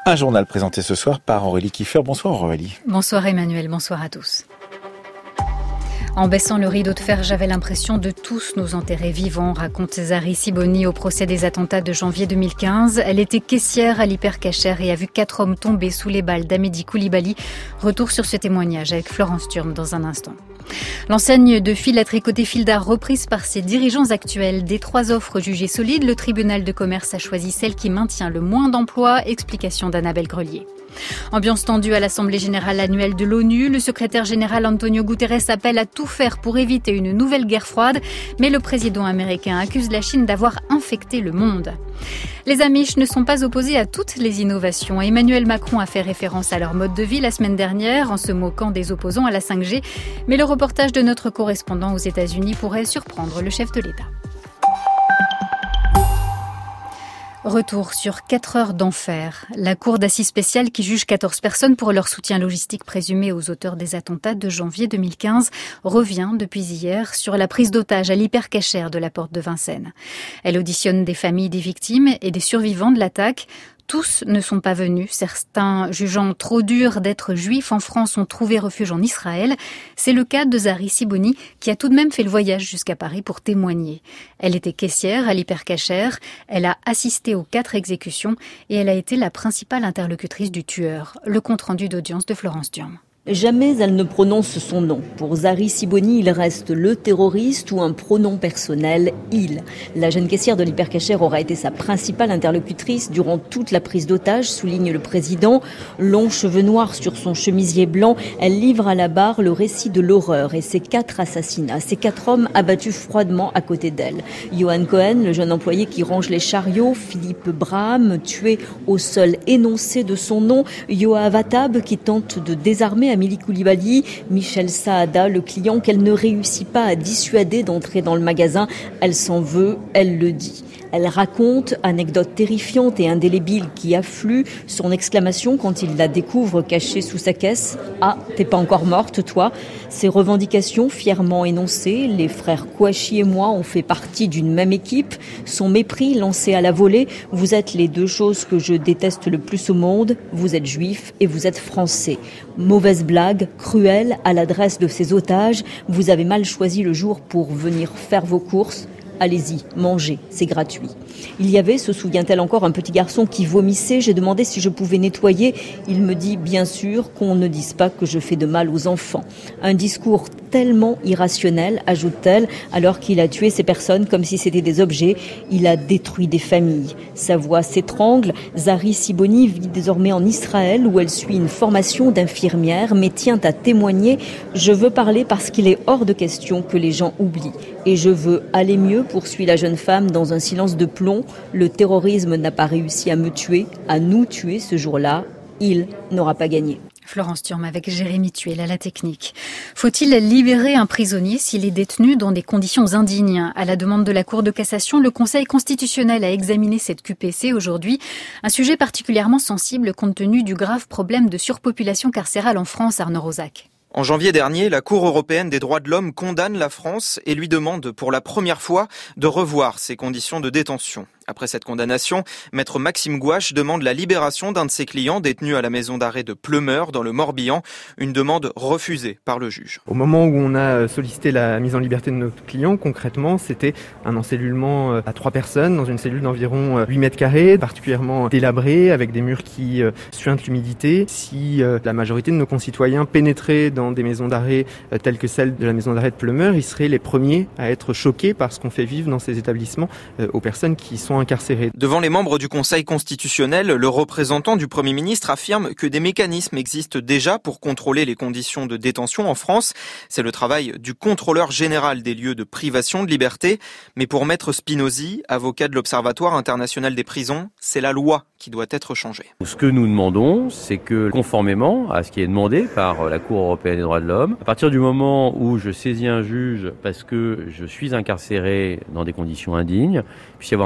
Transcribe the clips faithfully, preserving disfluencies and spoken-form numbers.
Un journal présenté ce soir par Aurélie Kiefer. Bonsoir Aurélie. Bonsoir Emmanuel, bonsoir à tous. En baissant le rideau de fer, j'avais l'impression de tous nous enterrer vivants, raconte Zari Siboni au procès des attentats de janvier deux mille quinze. Elle était caissière à l'Hypercacher et a vu quatre hommes tomber sous les balles d'Amédi Koulibaly. Retour sur ce témoignage avec Florence Turme dans un instant. L'enseigne de fil à tricoter Fildar reprise par ses dirigeants actuels. Des trois offres jugées solides, le tribunal de commerce a choisi celle qui maintient le moins d'emplois. Explication d'Annabelle Grelier. Ambiance tendue à l'Assemblée générale annuelle de l'ONU. Le secrétaire général Antonio Guterres appelle à tout faire pour éviter une nouvelle guerre froide. Mais le président américain accuse la Chine d'avoir infecté le monde. Les Amish ne sont pas opposés à toutes les innovations. Emmanuel Macron a fait référence à leur mode de vie la semaine dernière en se moquant des opposants à la cinq G. Mais le reportage de notre correspondant aux États-Unis pourrait surprendre le chef de l'État. Retour sur quatre heures d'enfer. La cour d'assises spéciale qui juge quatorze personnes pour leur soutien logistique présumé aux auteurs des attentats de janvier deux mille quinze revient depuis hier sur la prise d'otage à l'Hypercacher de la porte de Vincennes. Elle auditionne des familles des victimes et des survivants de l'attaque. Tous ne sont pas venus. Certains, jugeant trop dur d'être juifs en France, ont trouvé refuge en Israël. C'est le cas de Zari Siboni, qui a tout de même fait le voyage jusqu'à Paris pour témoigner. Elle était caissière à l'Hypercacher. Elle a assisté aux quatre exécutions et elle a été la principale interlocutrice du tueur. Le compte-rendu d'audience de Florence Durme. Jamais elle ne prononce son nom. Pour Zari Siboni, il reste le terroriste ou un pronom personnel, il. La jeune caissière de l'Hypercacher aura été sa principale interlocutrice durant toute la prise d'otage, souligne le président. Longs cheveux noirs sur son chemisier blanc, elle livre à la barre le récit de l'horreur et ses quatre assassinats, ces quatre hommes abattus froidement à côté d'elle. Johan Cohen, le jeune employé qui range les chariots, Philippe Braham, tué au seul énoncé de son nom, Yoav Attab qui tente de désarmer Amédi Koulibaly, Michel Saada, le client qu'elle ne réussit pas à dissuader d'entrer dans le magasin. Elle s'en veut, elle le dit. Elle raconte, anecdote terrifiante et indélébile qui afflue, son exclamation quand il la découvre cachée sous sa caisse. « Ah, t'es pas encore morte, toi ?» Ses revendications fièrement énoncées, les frères Kouachi et moi ont fait partie d'une même équipe. Son mépris lancé à la volée, « Vous êtes les deux choses que je déteste le plus au monde, vous êtes juif et vous êtes français. » Mauvaise blague, cruelle, à l'adresse de ses otages. « Vous avez mal choisi le jour pour venir faire vos courses. » Allez-y, mangez, c'est gratuit. Il y avait, se souvient-elle encore, un petit garçon qui vomissait. J'ai demandé si je pouvais nettoyer. Il me dit, bien sûr, qu'on ne dise pas que je fais de mal aux enfants. Un discours tellement irrationnel, ajoute-t-elle, alors qu'il a tué ces personnes comme si c'était des objets. Il a détruit des familles. Sa voix s'étrangle. Zari Siboni vit désormais en Israël où elle suit une formation d'infirmière, mais tient à témoigner. Je veux parler parce qu'il est hors de question que les gens oublient. Et je veux aller mieux, poursuit la jeune femme dans un silence de plomb. Le terrorisme n'a pas réussi à me tuer, à nous tuer ce jour-là. Il n'aura pas gagné. Florence Turme avec Jérémy Tuel à la technique. Faut-il libérer un prisonnier s'il est détenu dans des conditions indignes ? À la demande de la Cour de cassation, le Conseil constitutionnel a examiné cette Q P C aujourd'hui. Un sujet particulièrement sensible compte tenu du grave problème de surpopulation carcérale en France, Arnaud Rosac. En janvier dernier, la Cour européenne des droits de l'homme condamne la France et lui demande pour la première fois de revoir ses conditions de détention. Après cette condamnation, maître Maxime Gouache demande la libération d'un de ses clients détenu à la maison d'arrêt de Pleumeur dans le Morbihan, une demande refusée par le juge. Au moment où on a sollicité la mise en liberté de notre client, concrètement, c'était un encellulement à trois personnes dans une cellule d'environ huit mètres carrés, particulièrement délabrée, avec des murs qui suintent l'humidité. Si la majorité de nos concitoyens pénétraient dans des maisons d'arrêt telles que celle de la maison d'arrêt de Pleumeur, ils seraient les premiers à être choqués par ce qu'on fait vivre dans ces établissements aux personnes qui sont incarcérés. Devant les membres du Conseil constitutionnel, le représentant du Premier ministre affirme que des mécanismes existent déjà pour contrôler les conditions de détention en France. C'est le travail du contrôleur général des lieux de privation de liberté. Mais pour maître Spinozzi, avocat de l'Observatoire international des prisons, c'est la loi qui doit être changée. Ce que nous demandons, c'est que, conformément à ce qui est demandé par la Cour européenne des droits de l'homme, à partir du moment où je saisis un juge parce que je suis incarcéré dans des conditions indignes, il puisse y avoir un dialogue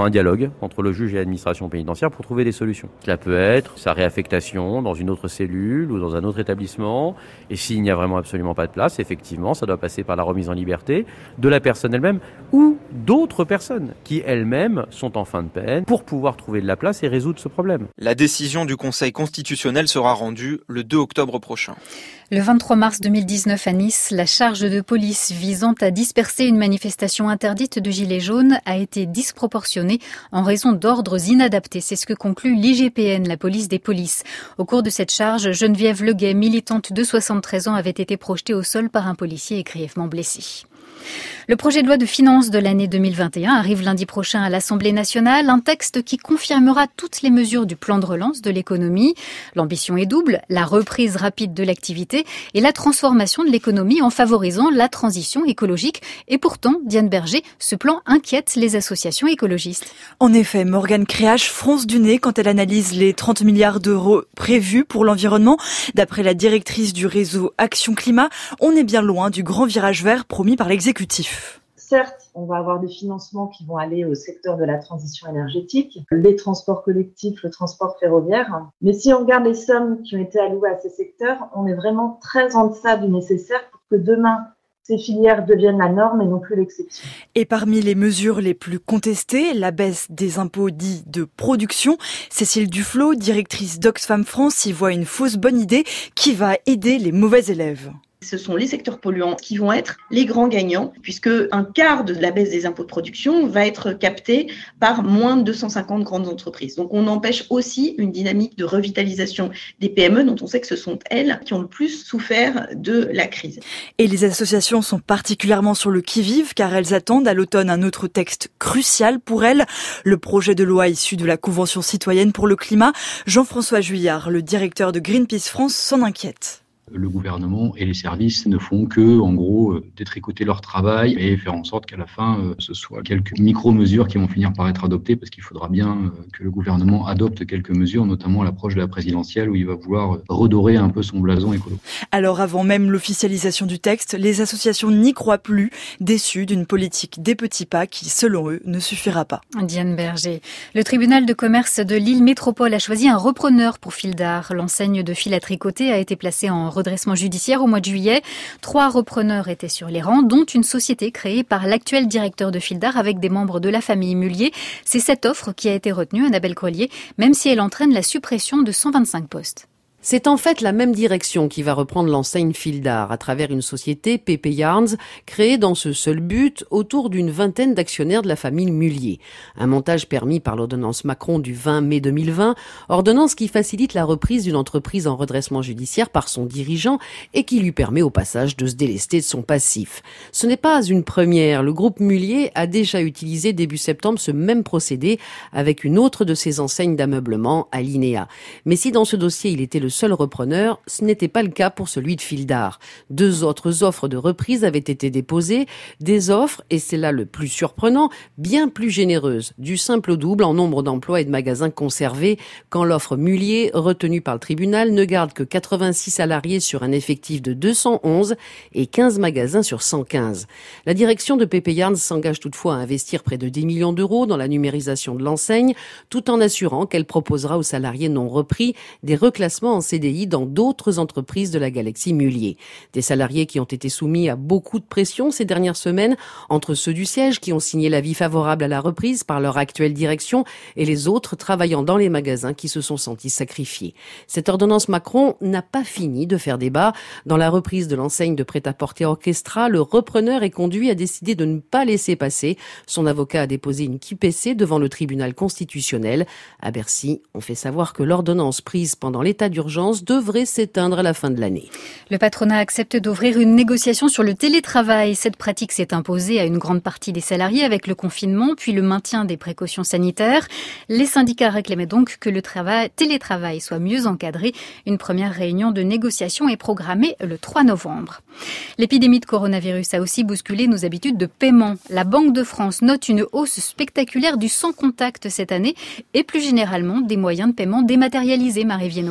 dialogue entre le juge et l'administration pénitentiaire pour trouver des solutions. Cela peut être sa réaffectation dans une autre cellule ou dans un autre établissement. Et s'il n'y a vraiment absolument pas de place, effectivement, ça doit passer par la remise en liberté de la personne elle-même ou d'autres personnes qui elles-mêmes sont en fin de peine pour pouvoir trouver de la place et résoudre ce problème. La décision du Conseil constitutionnel sera rendue le deux octobre prochain. Le vingt-trois mars deux mille dix-neuf à Nice, la charge de police visant à disperser une manifestation interdite de gilets jaunes a été disproportionnée en raison d'ordres inadaptés. C'est ce que conclut l'I G P N, la police des polices. Au cours de cette charge, Geneviève Leguet, militante de soixante-treize ans, avait été projetée au sol par un policier et grièvement blessée. Le projet de loi de finances de l'année deux mille vingt et un arrive lundi prochain à l'Assemblée nationale, un texte qui confirmera toutes les mesures du plan de relance de l'économie. L'ambition est double, la reprise rapide de l'activité et la transformation de l'économie en favorisant la transition écologique. Et pourtant, Diane Berger, ce plan inquiète les associations écologistes. En effet, Morgane Créache fronce du nez quand elle analyse les trente milliards d'euros prévus pour l'environnement. D'après la directrice du réseau Action Climat, on est bien loin du grand virage vert promis par l'exécutif. Certes, on va avoir des financements qui vont aller au secteur de la transition énergétique, les transports collectifs, le transport ferroviaire. Mais si on regarde les sommes qui ont été allouées à ces secteurs, on est vraiment très en deçà du nécessaire pour que demain, ces filières deviennent la norme et non plus l'exception. Et parmi les mesures les plus contestées, la baisse des impôts dits de production. Cécile Duflot, directrice d'Oxfam France, y voit une fausse bonne idée qui va aider les mauvais élèves. Ce sont les secteurs polluants qui vont être les grands gagnants, puisque un quart de la baisse des impôts de production va être capté par moins de deux cent cinquante grandes entreprises. Donc on empêche aussi une dynamique de revitalisation des P M E, dont on sait que ce sont elles qui ont le plus souffert de la crise. Et les associations sont particulièrement sur le qui-vive, car elles attendent à l'automne un autre texte crucial pour elles, le projet de loi issu de la Convention citoyenne pour le climat. Jean-François Juillard, le directeur de Greenpeace France, s'en inquiète. Le gouvernement et les services ne font que, en gros, détricoter leur travail et faire en sorte qu'à la fin, ce soit quelques micro-mesures qui vont finir par être adoptées, parce qu'il faudra bien que le gouvernement adopte quelques mesures, notamment à l'approche de la présidentielle, où il va vouloir redorer un peu son blason écolo. Alors, avant même l'officialisation du texte, les associations n'y croient plus, déçues d'une politique des petits pas qui, selon eux, ne suffira pas. Diane Berger. Le tribunal de commerce de Lille Métropole a choisi un repreneur pour fil d'art. L'enseigne de fil à tricoter a été placée en redressement judiciaire au mois de juillet. Trois repreneurs étaient sur les rangs, dont une société créée par l'actuel directeur de fil d'art avec des membres de la famille Mullier. C'est cette offre qui a été retenue, Annabelle Grelier, même si elle entraîne la suppression de cent vingt-cinq postes. C'est en fait la même direction qui va reprendre l'enseigne fil d'art à travers une société, Pépé Yarns, créée dans ce seul but autour d'une vingtaine d'actionnaires de la famille Mullier. Un montage permis par l'ordonnance Macron du vingt mai deux mille vingt, ordonnance qui facilite la reprise d'une entreprise en redressement judiciaire par son dirigeant et qui lui permet au passage de se délester de son passif. Ce n'est pas une première. Le groupe Mullier a déjà utilisé début septembre ce même procédé avec une autre de ses enseignes d'ameublement, Alinéa. Mais si dans ce dossier il était le seul repreneur, ce n'était pas le cas pour celui de fil d'art. Deux autres offres de reprise avaient été déposées, des offres, et c'est là le plus surprenant, bien plus généreuses, du simple au double en nombre d'emplois et de magasins conservés, quand l'offre Mullier, retenue par le tribunal, ne garde que quatre-vingt-six salariés sur un effectif de deux cent onze et quinze magasins sur cent quinze. La direction de Pépé Yarns s'engage toutefois à investir près de dix millions d'euros dans la numérisation de l'enseigne, tout en assurant qu'elle proposera aux salariés non repris des reclassements en C D I dans d'autres entreprises de la galaxie Mullier. Des salariés qui ont été soumis à beaucoup de pression ces dernières semaines, entre ceux du siège qui ont signé l'avis favorable à la reprise par leur actuelle direction et les autres travaillant dans les magasins qui se sont sentis sacrifiés. Cette ordonnance Macron n'a pas fini de faire débat. Dans la reprise de l'enseigne de prêt-à-porter Orchestra, le repreneur est conduit à décider de ne pas laisser passer. Son avocat a déposé une Q P C devant le tribunal constitutionnel. À Bercy, on fait savoir que l'ordonnance prise pendant l'état d'urgence devrait s'éteindre à la fin de l'année. Le patronat accepte d'ouvrir une négociation sur le télétravail. Cette pratique s'est imposée à une grande partie des salariés avec le confinement, puis le maintien des précautions sanitaires. Les syndicats réclamaient donc que le travail, télétravail soit mieux encadré. Une première réunion de négociation est programmée le trois novembre. L'épidémie de coronavirus a aussi bousculé nos habitudes de paiement. La Banque de France note une hausse spectaculaire du sans contact cette année et plus généralement des moyens de paiement dématérialisés, Marie Viennot. Oui,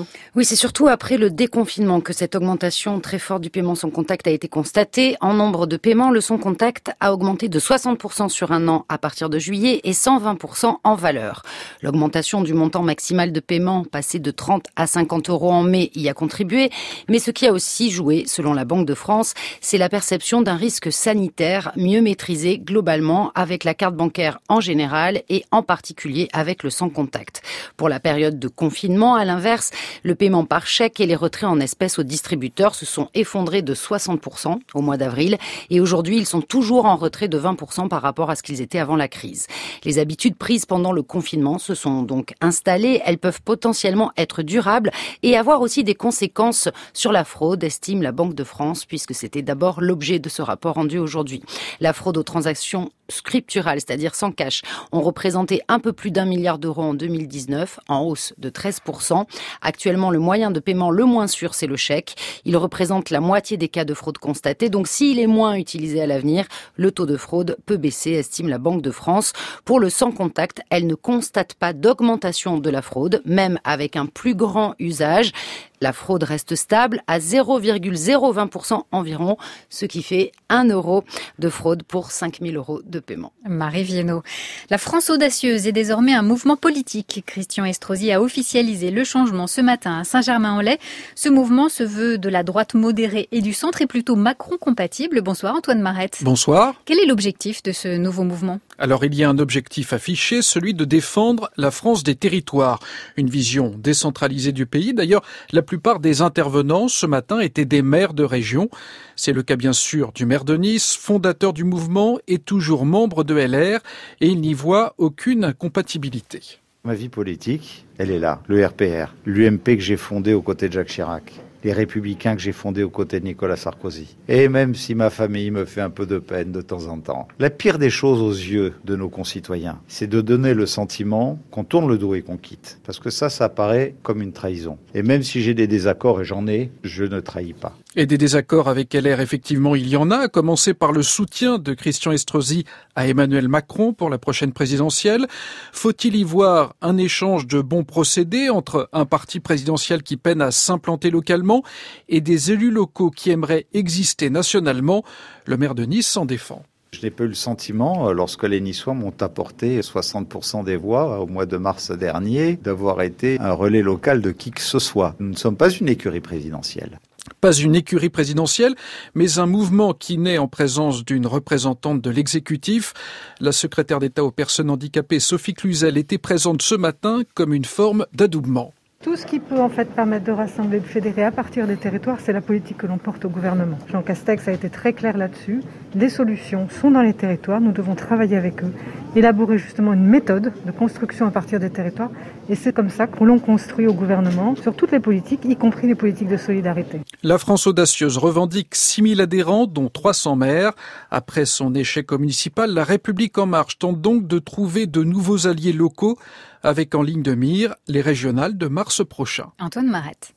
c'est surtout après le déconfinement que cette augmentation très forte du paiement sans contact a été constatée. En nombre de paiements, le sans contact a augmenté de soixante pour cent sur un an à partir de juillet et cent vingt pour cent en valeur. L'augmentation du montant maximal de paiement, passé de trente à cinquante euros en mai, y a contribué. Mais ce qui a aussi joué, selon la Banque de France, c'est la perception d'un risque sanitaire mieux maîtrisé globalement avec la carte bancaire en général et en particulier avec le sans contact. Pour la période de confinement, à l'inverse, le paiement par chèque et les retraits en espèces aux distributeurs se sont effondrés de soixante pour cent au mois d'avril et aujourd'hui ils sont toujours en retrait de vingt pour cent par rapport à ce qu'ils étaient avant la crise. Les habitudes prises pendant le confinement se sont donc installées, elles peuvent potentiellement être durables et avoir aussi des conséquences sur la fraude, estime la Banque de France, puisque c'était d'abord l'objet de ce rapport rendu aujourd'hui. La fraude aux transactions scripturales, c'est-à-dire sans cash, ont représenté un peu plus d'un milliard d'euros en deux mille dix-neuf, en hausse de treize pour cent. Actuellement, le moyen de paiement le moins sûr, c'est le chèque. Il représente la moitié des cas de fraude constatés. Donc, s'il est moins utilisé à l'avenir, le taux de fraude peut baisser, estime la Banque de France. Pour le sans contact, elle ne constate pas d'augmentation de la fraude, même avec un plus grand usage. La fraude reste stable à zéro virgule zéro vingt pour cent environ, ce qui fait un euro de fraude pour cinq mille euros de paiement. Marie Viennot. La France audacieuse est désormais un mouvement politique. Christian Estrosi a officialisé le changement ce matin à Saint-Germain-en-Laye. Ce mouvement se veut de la droite modérée et du centre et plutôt Macron-compatible. Bonsoir Antoine Marette. Bonsoir. Quel est l'objectif de ce nouveau mouvement ? Alors il y a un objectif affiché, celui de défendre la France des territoires. Une vision décentralisée du pays. D'ailleurs, la plupart des intervenants ce matin étaient des maires de région. C'est le cas bien sûr du maire de Nice, fondateur du mouvement et toujours membre de L R, et il n'y voit aucune incompatibilité. Ma vie politique, elle est là. Le R P R, l'U M P que j'ai fondé aux côtés de Jacques Chirac, les Républicains que j'ai fondés aux côtés de Nicolas Sarkozy. Et même si ma famille me fait un peu de peine de temps en temps, la pire des choses aux yeux de nos concitoyens, c'est de donner le sentiment qu'on tourne le dos et qu'on quitte. Parce que ça, ça paraît comme une trahison. Et même si j'ai des désaccords, et j'en ai, je ne trahis pas. Et des désaccords avec L R, effectivement, il y en a, à commencer par le soutien de Christian Estrosi à Emmanuel Macron pour la prochaine présidentielle. Faut-il y voir un échange de bons procédés entre un parti présidentiel qui peine à s'implanter localement et des élus locaux qui aimeraient exister nationalement? Le maire de Nice s'en défend. Je n'ai pas eu le sentiment, lorsque les Niçois m'ont apporté soixante pour cent des voix au mois de mars dernier, d'avoir été un relais local de qui que ce soit. Nous ne sommes pas une écurie présidentielle. Pas une écurie présidentielle, mais un mouvement qui naît en présence d'une représentante de l'exécutif. La secrétaire d'État aux personnes handicapées, Sophie Cluzel, était présente ce matin comme une forme d'adoubement. Tout ce qui peut en fait permettre de rassembler, de fédérer à partir des territoires, c'est la politique que l'on porte au gouvernement. Jean Castex a été très clair là-dessus. Les solutions sont dans les territoires, nous devons travailler avec eux, élaborer justement une méthode de construction à partir des territoires. Et c'est comme ça que l'on construit au gouvernement sur toutes les politiques, y compris les politiques de solidarité. La France audacieuse revendique six mille adhérents, dont trois cents maires. Après son échec au municipal, la République en marche tente donc de trouver de nouveaux alliés locaux, avec en ligne de mire les régionales de mars prochain. Antoine Marette.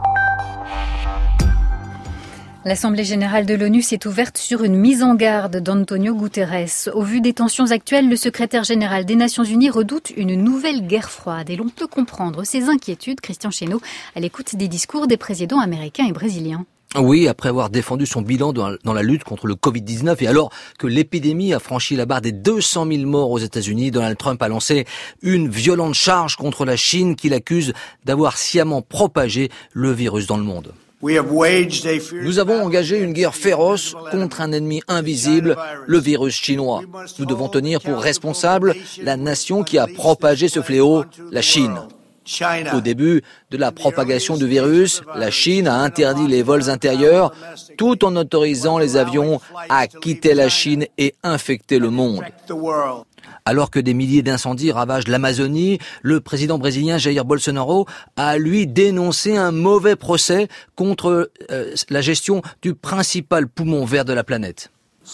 L'Assemblée générale de l'ONU s'est ouverte sur une mise en garde d'Antonio Guterres. Au vu des tensions actuelles, le secrétaire général des Nations Unies redoute une nouvelle guerre froide. Et l'on peut comprendre ses inquiétudes, Christian Chesneau, à l'écoute des discours des présidents américains et brésiliens. Oui, après avoir défendu son bilan dans la lutte contre le covid dix-neuf et alors que l'épidémie a franchi la barre des deux cent mille morts aux États-Unis, Donald Trump a lancé une violente charge contre la Chine qu'il accuse d'avoir sciemment propagé le virus dans le monde. Nous avons engagé une guerre féroce contre un ennemi invisible, le virus chinois. Nous devons tenir pour responsable la nation qui a propagé ce fléau, la Chine. Au début de la propagation du virus, la Chine a interdit les vols intérieurs tout en autorisant les avions à quitter la Chine et infecter le monde. Alors que des milliers d'incendies ravagent l'Amazonie, le président brésilien Jair Bolsonaro a lui dénoncé un mauvais procès contre euh, la gestion du principal poumon vert de la planète.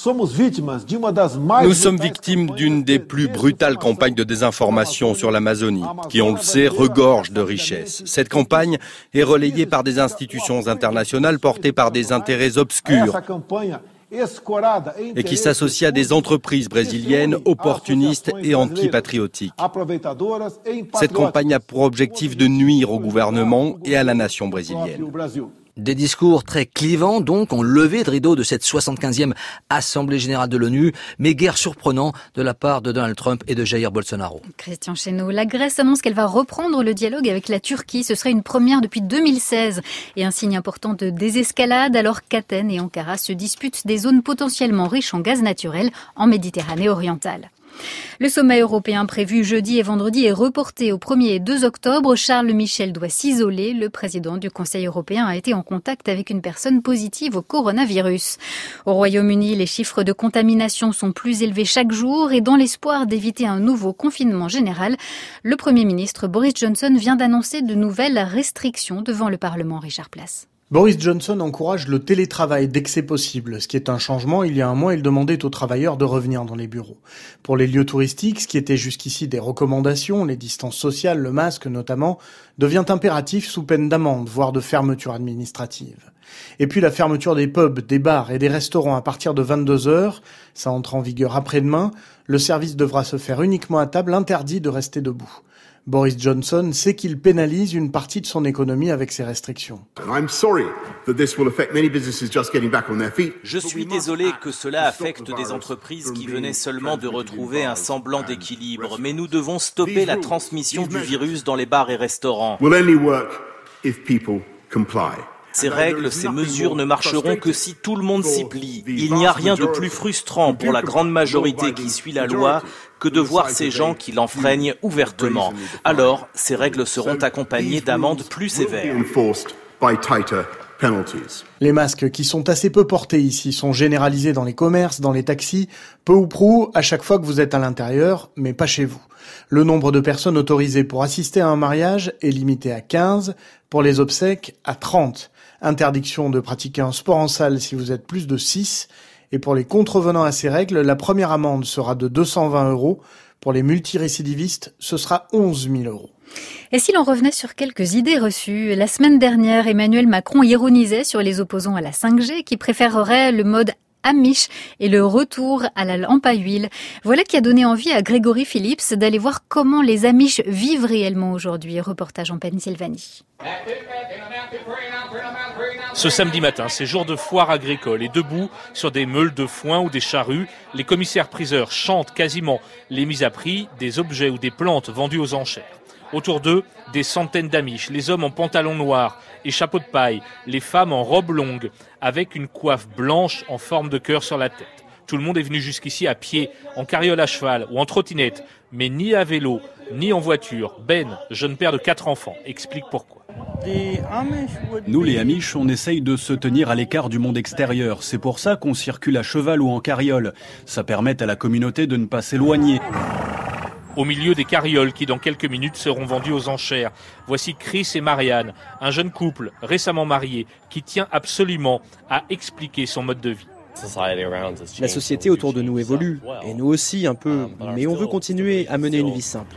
Nous sommes victimes d'une des plus brutales campagnes de désinformation sur l'Amazonie, qui, on le sait, regorge de richesses. Cette campagne est relayée par des institutions internationales portées par des intérêts obscurs. et qui s'associe à des entreprises brésiliennes opportunistes et antipatriotiques. Cette campagne a pour objectif de nuire au gouvernement et à la nation brésilienne. Des discours très clivants, donc, ont levé le rideau de cette soixante-quinzième Assemblée Générale de l'ONU, mais guère surprenant de la part de Donald Trump et de Jair Bolsonaro. Christian Chesneau, la Grèce annonce qu'elle va reprendre le dialogue avec la Turquie. Ce serait une première depuis deux mille seize et un signe important de désescalade alors qu'Athènes et Ankara se disputent des zones potentiellement riches en gaz naturel en Méditerranée orientale. Le sommet européen prévu jeudi et vendredi est reporté au premier et deux octobre. Charles Michel doit s'isoler. Le président du Conseil européen a été en contact avec une personne positive au coronavirus. Au Royaume-Uni, les chiffres de contamination sont plus élevés chaque jour et dans l'espoir d'éviter un nouveau confinement général, le Premier ministre Boris Johnson vient d'annoncer de nouvelles restrictions devant le Parlement. Richard Place. Boris Johnson encourage le télétravail dès que c'est possible, ce qui est un changement. Il y a un mois, il demandait aux travailleurs de revenir dans les bureaux. Pour les lieux touristiques, ce qui était jusqu'ici des recommandations, les distances sociales, le masque notamment, devient impératif sous peine d'amende, voire de fermeture administrative. Et puis la fermeture des pubs, des bars et des restaurants à partir de vingt-deux heures, ça entre en vigueur après-demain. Le service devra se faire uniquement à table, interdit de rester debout. Boris Johnson sait qu'il pénalise une partie de son économie avec ces restrictions. Je suis désolé que cela affecte des entreprises qui venaient seulement de retrouver un semblant d'équilibre, mais nous devons stopper la transmission du virus dans les bars et restaurants. Ces règles, ces mesures ne marcheront que si tout le monde s'y plie. Il n'y a rien de plus frustrant pour la grande majorité qui suit la loi que de voir ces gens qui l'enfreignent ouvertement. Alors, ces règles seront accompagnées d'amendes plus sévères. Les masques, qui sont assez peu portés ici, sont généralisés dans les commerces, dans les taxis, peu ou prou, à chaque fois que vous êtes à l'intérieur, mais pas chez vous. Le nombre de personnes autorisées pour assister à un mariage est limité à quinze, pour les obsèques à trente. Interdiction de pratiquer un sport en salle si vous êtes plus de six. Et pour les contrevenants à ces règles, la première amende sera de deux cent vingt euros. Pour les multirécidivistes, ce sera onze mille euros. Et si l'on revenait sur quelques idées reçues, la semaine dernière, Emmanuel Macron ironisait sur les opposants à la cinq G qui préféreraient le mode Amish et le retour à la lampe à huile. Voilà qui a donné envie à Grégory Phillips d'aller voir comment les Amish vivent réellement aujourd'hui. Reportage en Pennsylvanie. Ce samedi matin, c'est jour de foire agricole et debout sur des meules de foin ou des charrues, les commissaires-priseurs chantent quasiment les mises à prix des objets ou des plantes vendus aux enchères. Autour d'eux, des centaines d'Amish, les hommes en pantalon noir et chapeau de paille, les femmes en robe longue, avec une coiffe blanche en forme de cœur sur la tête. Tout le monde est venu jusqu'ici à pied, en carriole à cheval ou en trottinette, mais ni à vélo, ni en voiture. Ben, jeune père de quatre enfants, explique pourquoi. Nous, les Amish, on essaye de se tenir à l'écart du monde extérieur. C'est pour ça qu'on circule à cheval ou en carriole. Ça permet à la communauté de ne pas s'éloigner. Au milieu des carrioles qui, dans quelques minutes, seront vendues aux enchères. Voici Chris et Marianne, un jeune couple récemment marié qui tient absolument à expliquer son mode de vie. La société autour de nous évolue, et nous aussi un peu, mais on veut continuer à mener une vie simple.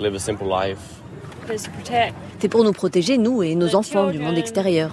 C'est pour nous protéger, nous et nos enfants, du monde extérieur.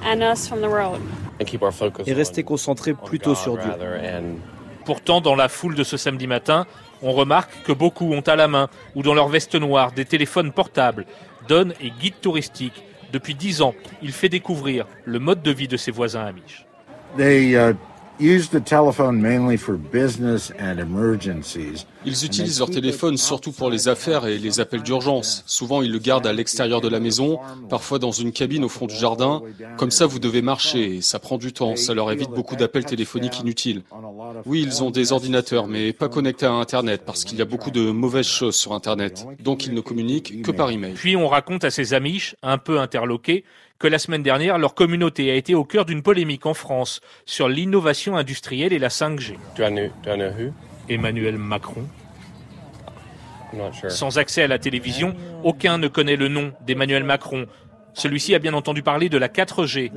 Et rester concentrés plutôt sur Dieu. Pourtant, dans la foule de ce samedi matin, on remarque que beaucoup ont à la main ou dans leur veste noire des téléphones portables. Don est guide touristique. Depuis dix ans, il fait découvrir le mode de vie de ses voisins amish. They, uh... Use the telephone mainly for business and emergencies. Ils utilisent leur téléphone surtout pour les affaires et les appels d'urgence. Souvent, ils le gardent à l'extérieur de la maison, parfois dans une cabine au fond du jardin. Comme ça, vous devez marcher et ça prend du temps. Ça leur évite beaucoup d'appels téléphoniques inutiles. Oui, ils ont des ordinateurs, mais pas connectés à Internet parce qu'il y a beaucoup de mauvaises choses sur Internet. Donc, ils ne communiquent que par email. Puis, on raconte à ces Amish, un peu interloqués, que la semaine dernière, leur communauté a été au cœur d'une polémique en France sur l'innovation industrielle et la cinq G. Do I know, do I know who? Emmanuel Macron. I'm not sure. Sans accès à la télévision, aucun ne connaît le nom d'Emmanuel Macron. Celui-ci a bien entendu parler de la quatre G.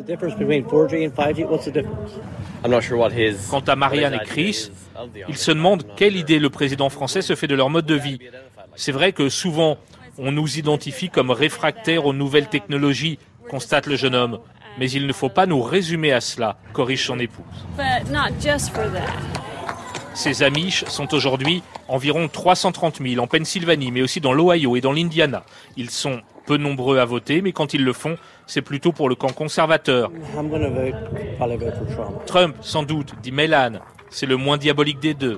Quant à Marianne et Chris, ils se demandent quelle idée le président français se fait de leur mode de vie. C'est vrai que souvent, on nous identifie comme réfractaires aux nouvelles technologies, constate le jeune homme. Mais il ne faut pas nous résumer à cela, corrige son épouse. Ces Amish sont aujourd'hui environ trois cent trente mille en Pennsylvanie, mais aussi dans l'Ohio et dans l'Indiana. Ils sont peu nombreux à voter, mais quand ils le font, c'est plutôt pour le camp conservateur. Trump. Trump, sans doute, dit Mélan. C'est le moins diabolique des deux.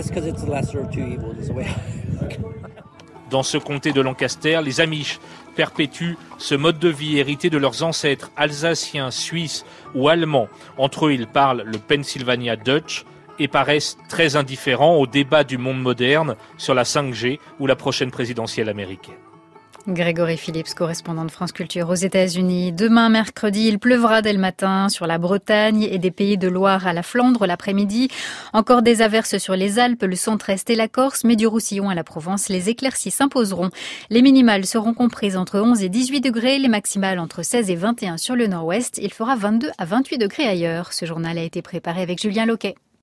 Dans ce comté de Lancaster, les Amish perpétuent ce mode de vie hérité de leurs ancêtres alsaciens, suisses ou allemands. Entre eux, ils parlent le Pennsylvania Dutch et paraissent très indifférents au débat du monde moderne sur la cinq G ou la prochaine présidentielle américaine. Grégory Phillips, correspondant de France Culture aux États-Unis. Demain, mercredi, il pleuvra dès le matin sur la Bretagne et des Pays de Loire à la Flandre l'après-midi. Encore des averses sur les Alpes, le centre-est et la Corse, mais du Roussillon à la Provence, les éclaircies s'imposeront. Les minimales seront comprises entre onze et dix-huit degrés, les maximales entre seize et vingt et un sur le nord-ouest. Il fera vingt-deux à vingt-huit degrés ailleurs. Ce journal a été préparé avec Julien Loquet.